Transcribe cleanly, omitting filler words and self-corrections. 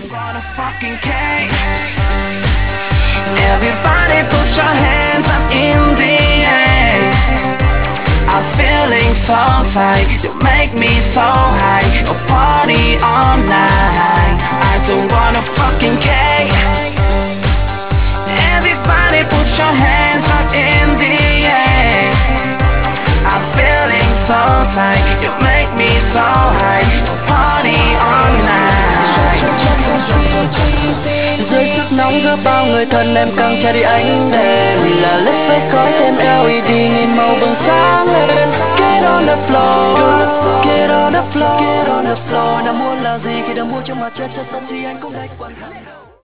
want a fucking cake. Everybody put your hands up in the air. I'm feeling so tight, you make me so high. A party all night. I don't want a fucking cake. Everybody put your hands up in the air. I'm feeling so tight, you make me so high. A party all night. Dưới sức nóng giữa bao người thân em căng chạy đi ánh đèn. Là led với khói thêm LED nhìn màu vầng sáng lên. Get on the floor, get on the floor, get on the floor. Đã muốn là gì khi đã mua cho mặt chân chất sân si anh cũng đánh quần.